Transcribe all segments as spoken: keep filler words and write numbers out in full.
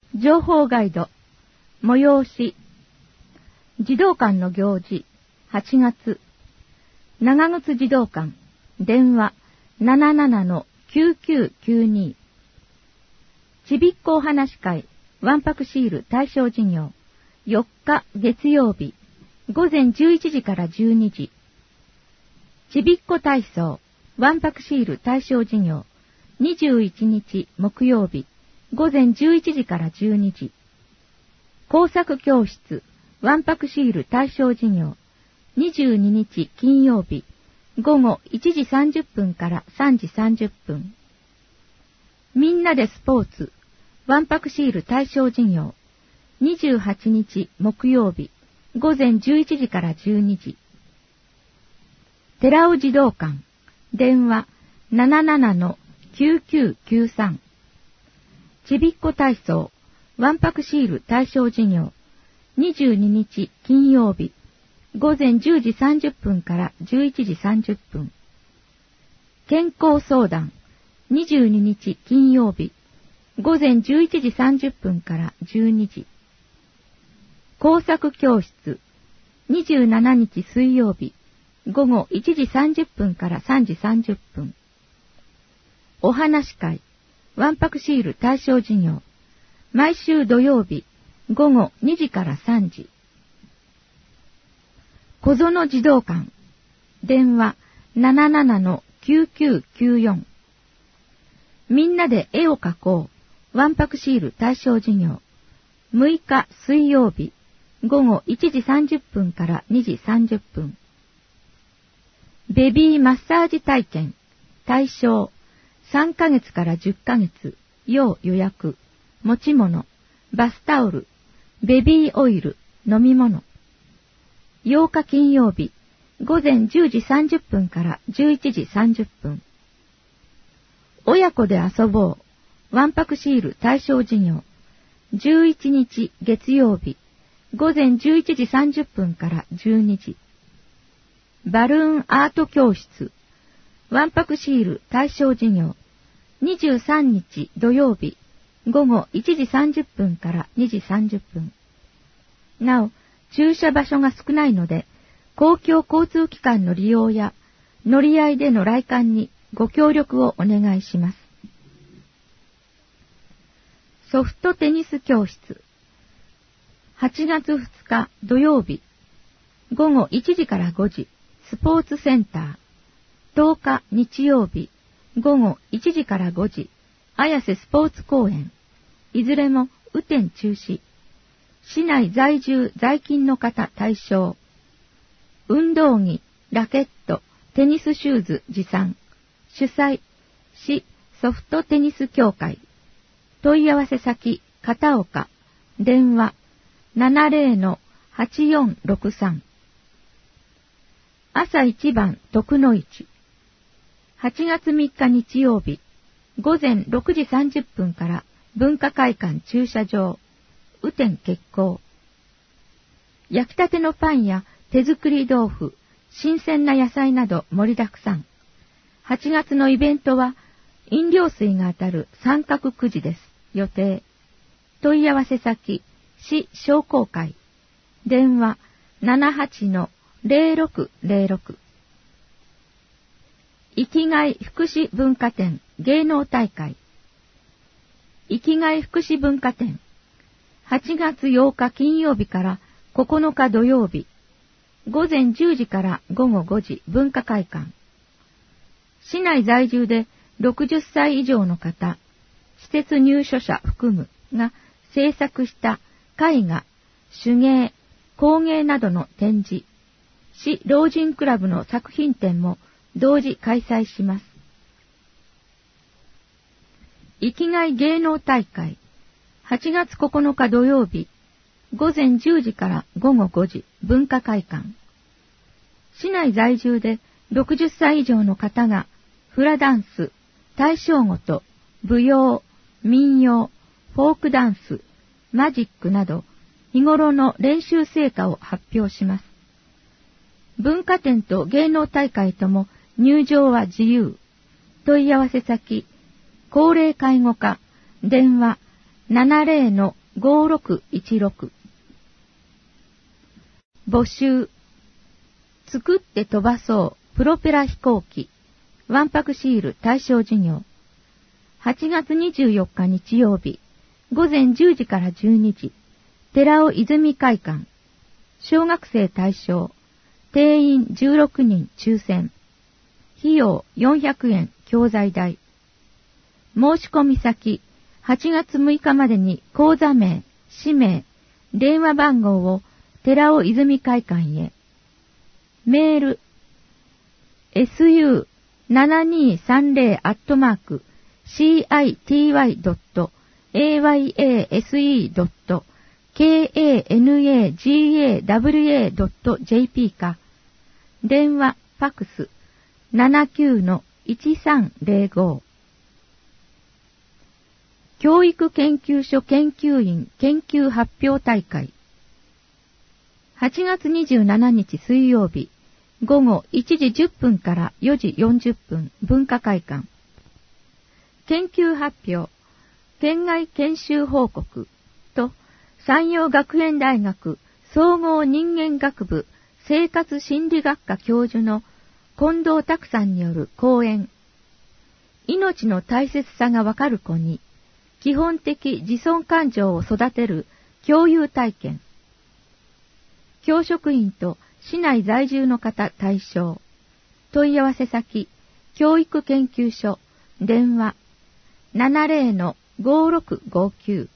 情報ガイド、催し、児童館の行事、はちがつ、長靴児童館、電話 ななななのきゅうきゅうきゅうに、ちびっこお話会、わんぱくシール対象事業、よっか月曜日、ごぜんじゅういちじからじゅうにじ、ちびっこ体操、わんぱくシール対象事業、にじゅういちにち木曜日、ごぜんじゅういちじからじゅうにじ、工作教室、わんぱくシール対象事業、にじゅうににち金曜日、ごごいちじさんじゅっぷんからさんじさんじゅっぷん。みんなでスポーツ、わんぱくシール対象事業、にじゅうはちにち木曜日、ごぜんじゅういちじからじゅうにじ。寺尾児童館、電話 ななななのきゅうきゅうきゅうさん。ちびっこ体操、わんぱくシール対象事業、にじゅうににち金曜日、ごぜんじゅうじさんじゅっぷんからじゅういちじさんじゅっぷん。健康相談、にじゅうににち金曜日、ごぜんじゅういちじさんじゅっぷんからじゅうにじ。工作教室、にじゅうしちにち水曜日、ごごいちじさんじゅっぷんからさんじさんじゅっぷん。お話会、わんぱくシール対象事業、毎週土曜日、ごごにじからさんじ。小園児童館、電話 ななななのきゅうきゅうきゅうよん。みんなで絵を描こう、わんぱくシール対象事業、むいか水曜日、ごごいちじさんじゅっぷんからにじさんじゅっぷん。ベビーマッサージ体験、対象、さんかげつからじゅっかげつ、要予約、持ち物、バスタオル、ベビーオイル、飲み物。ようか金曜日、ごぜんじゅうじさんじゅっぷんからじゅういちじさんじゅっぷん。親子で遊ぼう、わんぱくシール対象事業、じゅういちにち月曜日、ごぜんじゅういちじさんじゅっぷんからじゅうにじ。バルーンアート教室、わんぱくシール対象事業、にじゅうさんにち土曜日、ごごいちじさんじゅっぷんからにじさんじゅっぷん。なお、駐車場所が少ないので、公共交通機関の利用や乗り合いでの来館にご協力をお願いします。ソフトテニス教室、はちがつふつか土曜日、ごごいちじからごじ、スポーツセンター。とおか日曜日、ごごいちじからごじ、綾瀬スポーツ公園。いずれも雨天中止。市内在住在勤の方対象。運動着、ラケット、テニスシューズ持参。主催、市ソフトテニス協会。問い合わせ先、片岡。電話、ななぜろのはちよんろくさん。朝一番徳の市。はちがつみっか日曜日、ごぜんろくじさんじゅっぷんから文化会館駐車場、雨天決行。焼きたてのパンや手作り豆腐、新鮮な野菜など盛りだくさん。はちがつのイベントは、飲料水が当たる三角くじです。予定。問い合わせ先、市商工会。電話、ななはちのぜろろくぜろろく。生きがい福祉文化展芸能大会。生きがい福祉文化展。はちがつようか金曜日からここのか土曜日。ごぜんじゅうじからごごごじ文化会館。市内在住でろくじゅっさい以上の方、施設入所者含むが制作した絵画、手芸、工芸などの展示。市老人クラブの作品展も同時開催します。生きがい芸能大会、はちがつここのか土曜日、ごぜんじゅうじからごごごじ文化会館。市内在住でろくじゅっさい以上の方がフラダンス、大正琴、舞踊、民謡、フォークダンス、マジックなど日頃の練習成果を発表します。文化展と芸能大会とも入場は自由。問い合わせ先、高齢介護課、電話ななゼロのごろくいちろく。募集。作って飛ばそうプロペラ飛行機。わんぱくシール対象事業。はちがつにじゅうよっか日曜日、午前じゅうじからじゅうにじ、寺尾泉会館。小学生対象。定員じゅうろくにん抽選。費用よんひゃくえん教材代。申し込み先、はちがつむいかまでに口座名、氏名、電話番号を寺尾泉会館へ。メール、エスユーななにーさんゼロ アットマーク、シーアイティーワイドットエーワイエーエスイードットケーエーエヌエージーエーダブリューエードットジェーピー か、電話、ファクス、ななきゅうのいちさんゼロご。教育研究所研究員研究発表大会。はちがつにじゅうしちにち水曜日、午後いちじじゅっぷんからよじよんじゅっぷん文化会館。研究発表、県外研修報告と山陽学園大学総合人間学部生活心理学科教授の近藤拓さんによる講演。命の大切さがわかる子に基本的自尊感情を育てる共有体験。教職員と市内在住の方対象。問い合わせ先、教育研究所、電話、ななゼロのごろくごきゅう。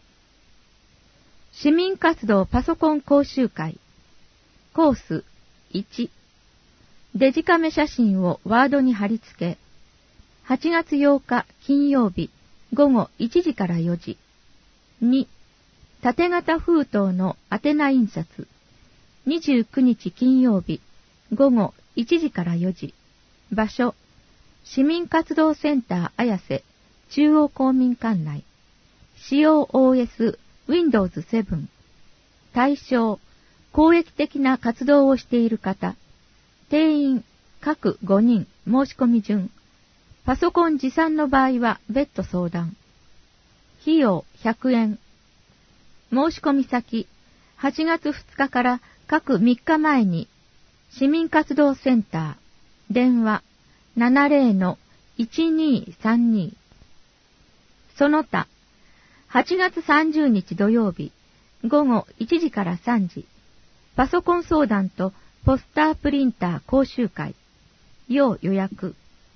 市民活動パソコン講習会。コースいち。デジカメ写真をワードに貼り付け。はちがつようか金曜日、午後いちじからよじ。に、縦型封筒の宛名印刷。にじゅうくにち金曜日、午後いちじからよじ。場所、市民活動センター綾瀬、中央公民館内。使用 オーエス、ウィンドウズセブン。対象、公益的な活動をしている方。定員、各ごにん、申し込み順。パソコン持参の場合は別途相談。費用ひゃくえん。申し込み先、はちがつふつかから各みっかまえに、市民活動センター、電話、ななゼロのいちにーさんに。その他、はちがつさんじゅうにち土曜日、午後いちじからさんじ、パソコン相談とポスタープリンター講習会、要予約。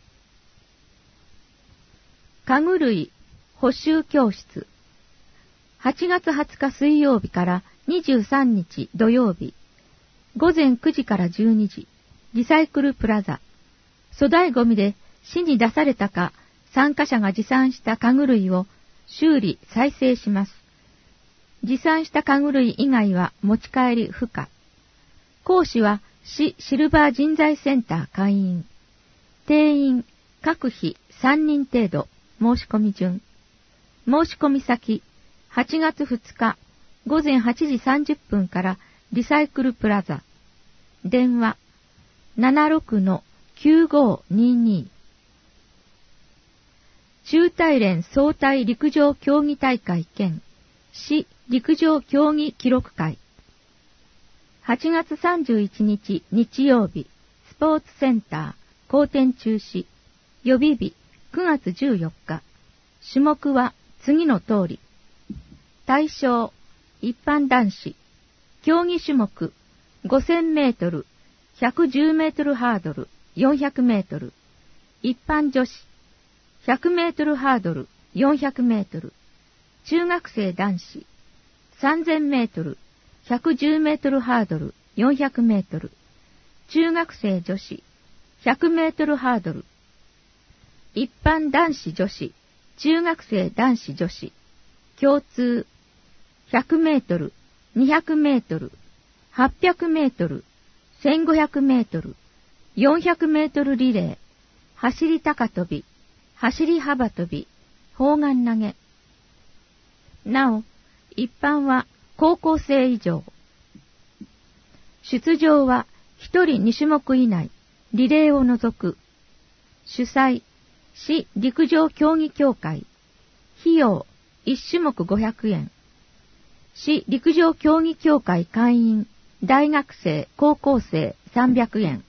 家具類補修教室。はちがつはつか水曜日からにじゅうさんにち土曜日、午前くじからじゅうにじ、リサイクルプラザ。粗大ゴミで市に出されたか、参加者が持参した家具類を修理・再生します。持参した家具類以外は持ち帰り不可。講師は市シルバー人材センター会員。定員、各費さんにん程度。申し込み順。申し込み先、はちがつふつか、午前はちじさんじゅっぷんからリサイクルプラザ。電話、ななろくのきゅうごにに。中大連総体陸上競技大会兼市陸上競技記録会。はちがつさんじゅういちにち日曜日、スポーツセンター、後転中止。予備日、くがつじゅうよっか。種目は次の通り。対象、一般男子。競技種目、ごせんメートル、ひゃくじゅうメートルハードル、よんひゃくメートル。一般女子、ひゃくメートルハードル、よんひゃくメートル。中学生男子、さんぜんメートル、ひゃくじゅうメートルハードル、よんひゃくメートル。中学生女子、ひゃくメートルハードル。一般男子女子、中学生男子女子、共通、ひゃくメートル、にひゃくメートル、はっぴゃくメートル、せんごひゃくメートル、よんひゃくメートルリレー、走り高跳び、走り幅跳び、砲丸投げ。なお、一般は高校生以上。出場はひとりにしゅもく以内、リレーを除く。主催、市陸上競技協会。費用いち種目ごひゃくえん。市陸上競技協会会員、大学生、高校生さんびゃくえん。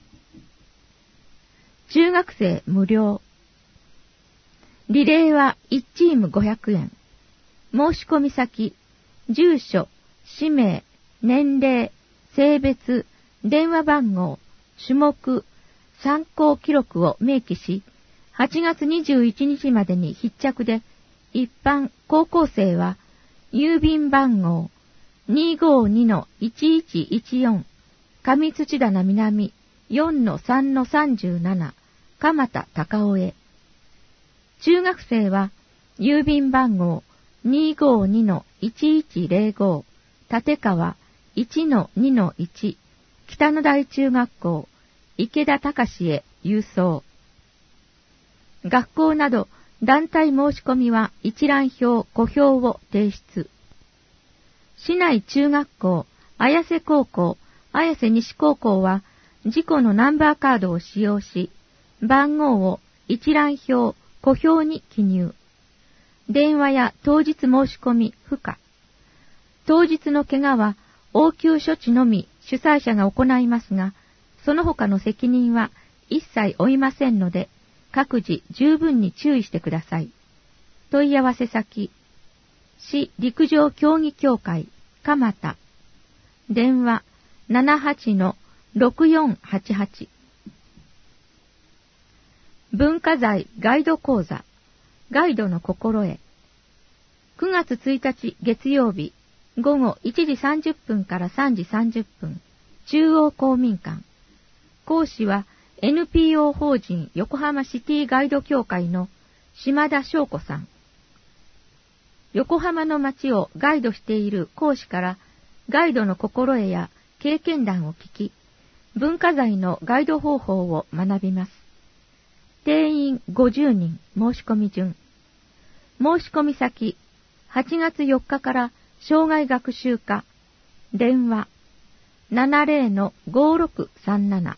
中学生無料。リレーはいちチームごひゃくえん。申し込み先、住所、氏名、年齢、性別、電話番号、種目、参考記録を明記し、はちがつにじゅういちにちまでに必着で、一般高校生は、郵便番号 にーごーにのいちいちいちよん 上土棚南 よんのさんのさんじゅうなな 蒲田高尾へ。中学生は、郵便番号 にーごーにのいちいちぜろご 立川 いちのにのいち 北野台中学校池田隆へ郵送。学校など団体申し込みは一覧表、小表を提出。市内中学校、綾瀬高校、綾瀬西高校は自己のナンバーカードを使用し、番号を一覧表、小表に記入。電話や当日申し込み不可。当日の怪我は応急処置のみ主催者が行いますが、その他の責任は一切負いませんので、各自十分に注意してください。問い合わせ先、市陸上競技協会、蒲田。電話 ななはちのろくよんはちはち。文化財ガイド講座、ガイドの心得。くがつついたち月曜日、午後いちじさんじゅっぷんからさんじさんじゅっぷん、中央公民館。講師は エヌピーオー 法人横浜シティガイド協会の島田翔子さん。横浜の街をガイドしている講師からガイドの心得や経験談を聞き、文化財のガイド方法を学びます。定員ごじゅうにん申し込み順。申し込み先、はちがつよっかから障害学習課。電話 ななぜろのごろくさんなな。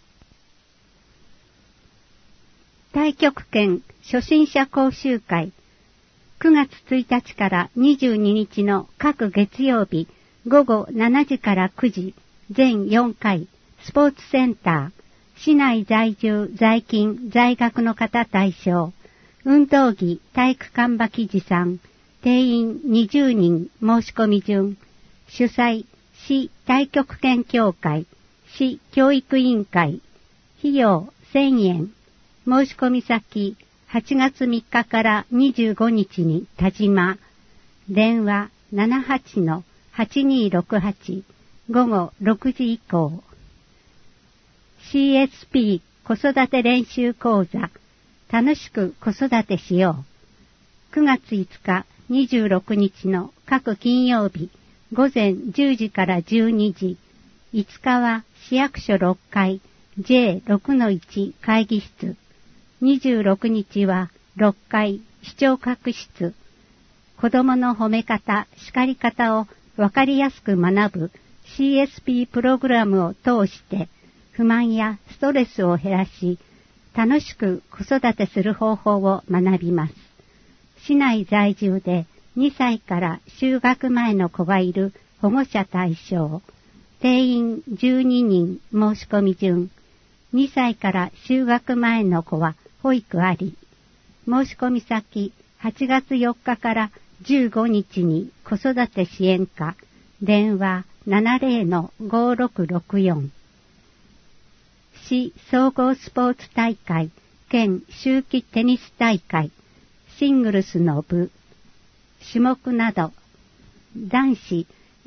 太極拳初心者講習会。くがつついたちからにじゅうににちの各月曜日午後しちじからくじ、全よんかい、スポーツセンター、市内在住、在勤、在学の方対象、運動着、体育館場記事さん、定員にじゅうにん申し込み順、主催、市太極拳協会、市教育委員会、費用せんえん、申し込み先、はちがつみっかからにじゅうごにちに田島、電話 ななはちのはちにーろくはち、午後ろくじ以降。シーエスピー 子育て練習講座、楽しく子育てしよう。くがついつか、にじゅうろくにちの各金曜日、午前じゅうじからじゅうにじ、いつかは市役所ろっかい、ジェイろくのいち 会議室、にじゅうろくにちはろっかい、視聴覚室、子供の褒め方、叱り方をわかりやすく学ぶ シーエスピー プログラムを通して、不満やストレスを減らし、楽しく子育てする方法を学びます。市内在住でにさいから就学前の子がいる保護者対象、定員じゅうににん申し込み順、にさいから就学前の子は保育あり、申し込み先はちがつよっかからじゅうごにちに子育て支援課、電話 ななぜろのごろくろくよん。市総合スポーツ大会兼秋季テニス大会、シングルスの部、種目など、男子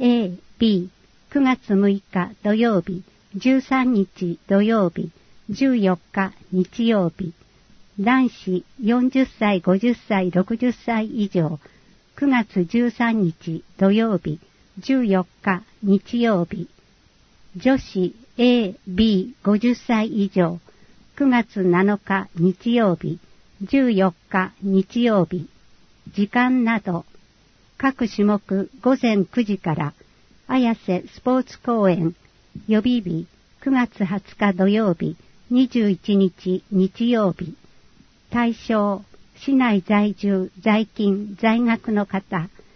A、B、くがつむいか土曜日、じゅうさんにち土曜日、じゅうよっか日曜日、男子よんじゅっさい、ごじゅっさい、ろくじゅっさい以上、くがつじゅうさんにち土曜日、じゅうよっか日曜日、女子 A、B、ごじゅっさい以上、くがつなのか日曜日、じゅうよっか日曜日、時間など、各種目ごぜんくじから、綾瀬スポーツ公園、予備日、くがつはつか土曜日、にじゅういちにち日曜日、対象、市内在住、在勤、在学の方、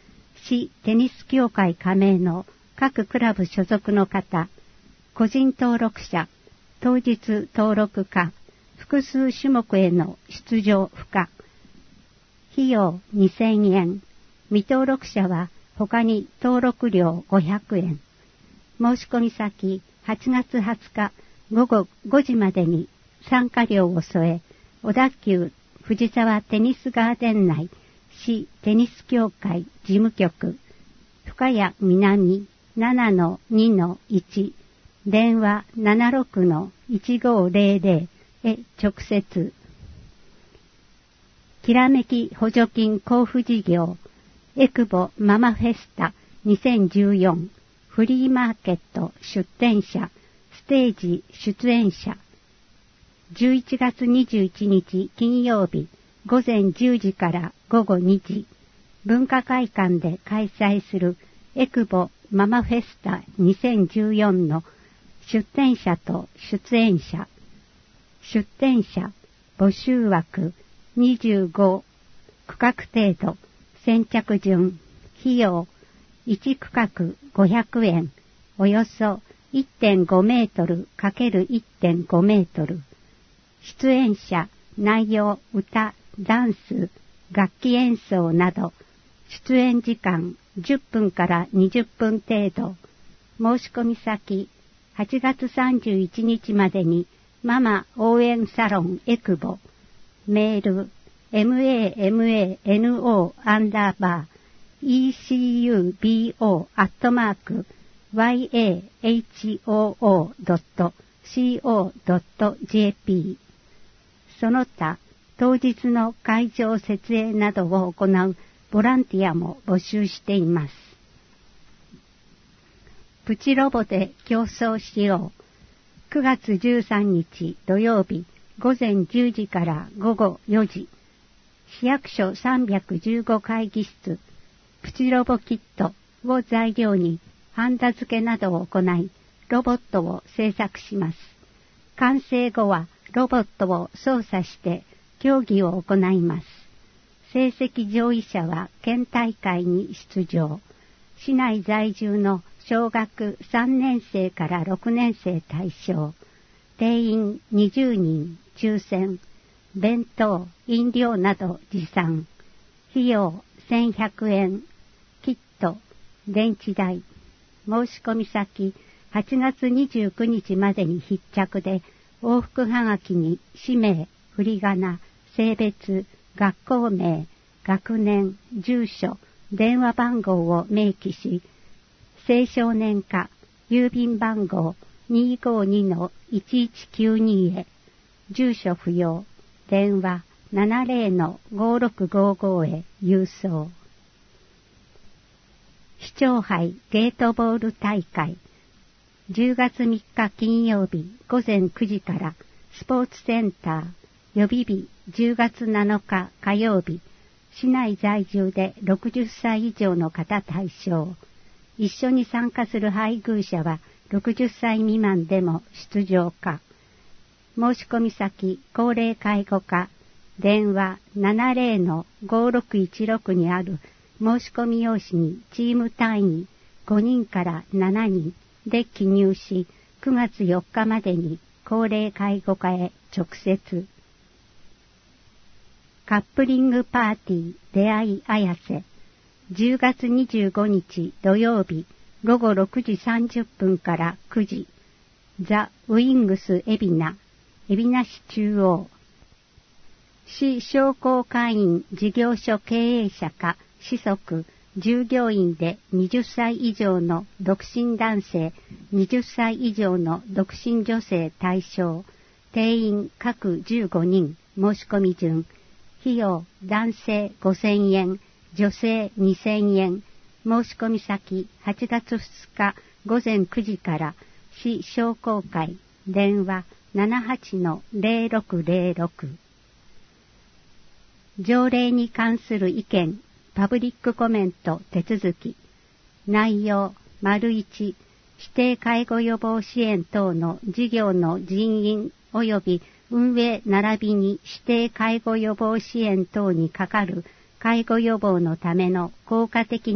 市テニス協会加盟の各クラブ所属の方、個人登録者、当日登録可、複数種目への出場不可。費用にせんえん。未登録者は他に登録料ごひゃくえん。申し込み先はちがつはつかごごごじまでに参加料を添え、小田急藤沢テニスガーデン内市テニス協会事務局深谷南 ななのにのいち 電話 ななろくのいちごぜろぜろ へ直接。きらめき補助金交付事業エクボママフェスタにせんじゅうよんフリーマーケット出展者ステージ出演者じゅういちがつにじゅういちにち金曜日午前じゅうじからごごにじ文化会館で開催するエクボママフェスタにせんじゅうよんの出展者と出演者出展者募集枠にじゅうご区画程度先着順費用いち区画ごひゃくえんおよそ いってんごメートル×いってんごメートル出演者内容歌ダンス楽器演奏など出演時間じゅっぷんからにじゅっぷん程度申し込み先はちがつさんじゅういちにちまでにママ応援サロンエクボメール mamano アンダーバー ecubo アットマーク yahoo.co.jp その他当日の会場設営などを行うボランティアも募集しています。プチロボで競争しよう。くがつじゅうさんにち土曜日午前じゅうじからごごよじ。市役所さんびゃくじゅうご会議室プチロボキットを材料にハンダ付けなどを行いロボットを製作します。完成後はロボットを操作して競技を行います。成績上位者は県大会に出場。市内在住の小学さんねんせいからろくねんせい対象。定員にじゅうにん抽選。弁当、飲料など持参。費用せんひゃくえん。キット、電池代。申し込み先はちがつにじゅうくにちまでに必着で往復はがきに氏名、振り仮名、性別、学校名、学年、住所、電話番号を明記し、青少年課、郵便番号 にーごーにのいちいちきゅうに へ、住所不要、電話 ななぜろのごろくごご へ郵送。市長杯ゲートボール大会、じゅうがつみっか金曜日午前くじからスポーツセンター、予備日じゅうがつなのか火曜日、市内在住でろくじゅっさい以上の方対象。一緒に参加する配偶者はろくじゅっさい未満でも出場可。申し込み先、高齢介護課、電話 ななぜろのごろくいちろく にある申し込み用紙にチーム単位ごにんからしちにんで記入し、くがつよっかまでに高齢介護課へ直接。カップリングパーティー出会いあやせ、じゅうがつにじゅうごにち土曜日ごごろくじさんじゅっぷんからくじ、ザ・ウィングス海老名、海老名市中央。市商工会員事業所経営者か子息、従業員ではたち以上の独身男性、はたち以上の独身女性対象。定員各じゅうごにん、申し込み順。費用男性ごせんえん、女性にせんえん。申し込み先はちがつふつか午前くじから市商工会、電話 ななはちのぜろろくぜろろく。条例に関する意見、パブリックコメント手続き。内容、丸いち、指定介護予防支援等の事業の人員及び運営並びに指定介護予防支援等にかかる介護予防のための効果的な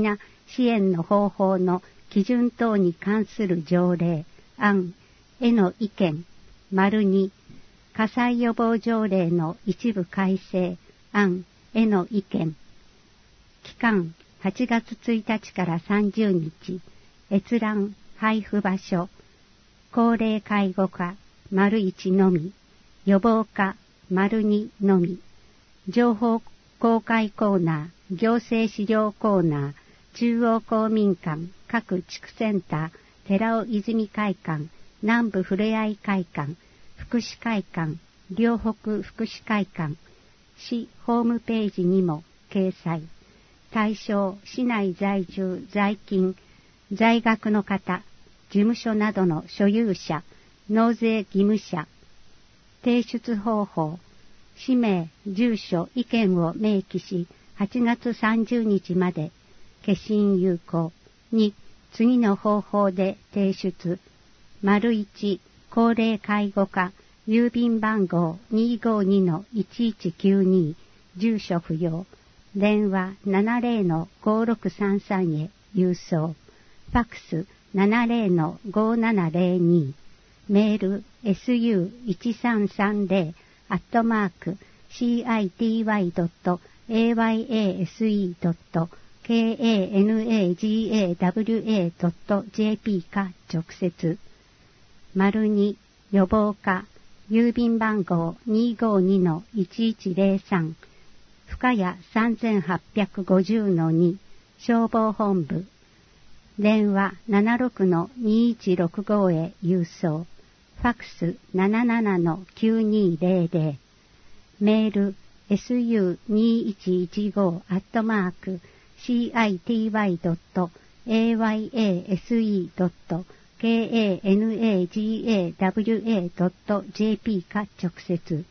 支援の方法の基準等に関する条例案への意見丸に火災予防条例の一部改正案への意見期間はちがつついたちからさんじゅうにち閲覧配布場所高齢介護課丸いちのみ予防課丸にのみ情報公開コーナー行政資料コーナー中央公民館各地区センター寺尾泉会館南部ふれあい会館福祉会館両北福祉会館市ホームページにも掲載対象市内在住在勤在学の方事務所などの所有者納税義務者提出方法氏名住所意見を明記しはちがつさんじゅうにちまで消印有効に次の方法で提出丸いち高齢介護課郵便番号 にーごーにのいちいちきゅうに 住所不要電話 ななぜろのごろくさんさん へ郵送ファックス ななぜろのごななぜろに メール エスユーいちさんさんぜろ アットマーク シーアイティーワイドットエーワイエーエスイードットケーエーエヌエージーエーダブリューエードットジェーピー か直接丸に予防課郵便番号 にーごーにのいちいちぜろさん 深谷 さんぜんはっぴゃくごじゅうのに 消防本部電話 ななろくのにいちろくご へ郵送ファックス ななななのきゅうにぜろぜろ メール エスユーにいちいちご アットマーク シーアイティーワイドットエーワイエーエスイードットケーエーエヌエージーエーダブリューエードットジェーピー か直接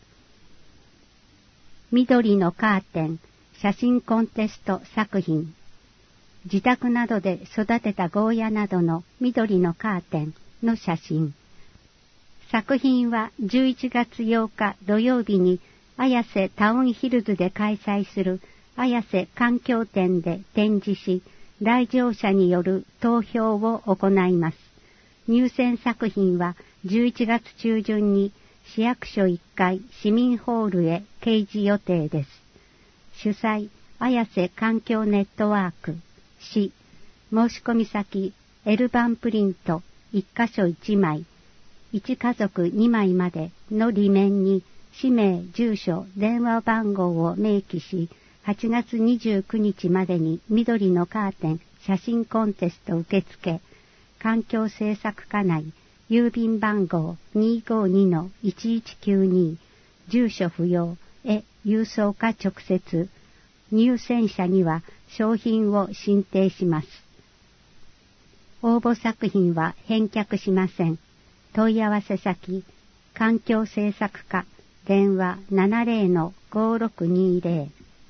緑のカーテン写真コンテスト作品自宅などで育てたゴーヤなどの緑のカーテンの写真作品はじゅういちがつようか土曜日に綾瀬タウンヒルズで開催する綾瀬環境展で展示し来場者による投票を行います。入選作品はじゅういちがつちゅうじゅんに市役所いっかい市民ホールへ掲示予定です。主催綾瀬環境ネットワーク市申込先 L 版プリントいっかしょいちまいいちかぞくにまいまでの裏面に氏名、住所、電話番号を明記しはちがつにじゅうくにちまでに緑のカーテン写真コンテスト受付環境政策課内郵便番号 にーごーにのいちいちきゅうに 住所不要へ郵送か直接入選者には商品を進呈します。応募作品は返却しません。問い合わせ先環境政策課電話 ななぜろのごろくにぜろ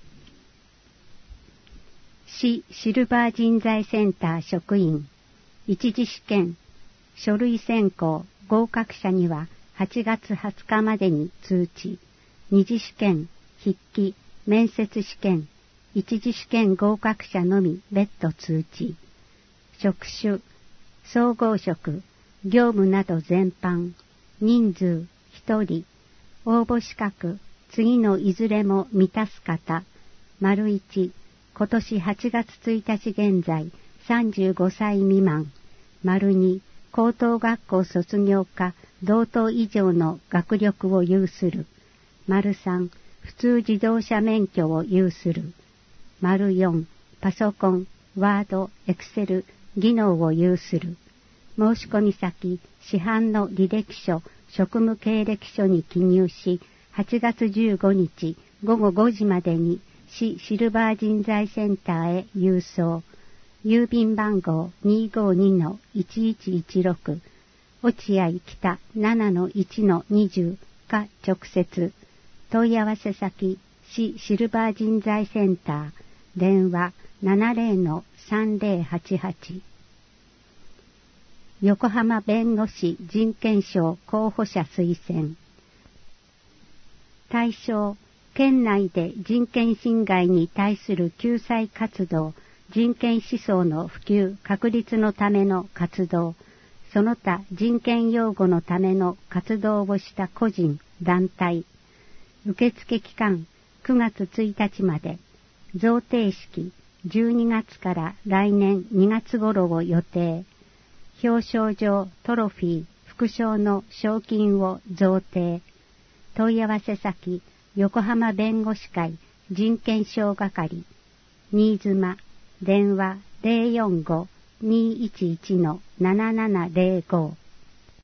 市シルバー人材センター職員一次試験書類選考合格者にははちがつはつかまでに通知二次試験筆記面接試験一次試験合格者のみ別途通知職種総合職業務など全般人数ひとり応募資格次のいずれも満たす方丸一今年はちがつついたち現在さんじゅうごさい未満丸に高等学校卒業か同等以上の学力を有する丸三普通自動車免許を有する丸四パソコンワードエクセル技能を有する申込先市販の履歴書職務経歴書に記入しはちがつじゅうごにちごごごじまでに市シルバー人材センターへ郵送郵便番号 にーごーにのいちいちいちろく 落合北 ななのいちのにじゅう か直接問い合わせ先市シルバー人材センター電話 ななぜろのさんぜろはちはち横浜弁護士人権賞候補者推薦対象県内で人権侵害に対する救済活動人権思想の普及確立のための活動、その他人権擁護のための活動をした個人、団体、受付期間くがつついたちまで、贈呈式じゅうにがつから来年にがつ頃を予定、表彰状、トロフィー、副賞の賞金を贈呈、問い合わせ先、横浜弁護士会人権省係、新妻、電話 ゼロよんご にーいちいち ななななゼロご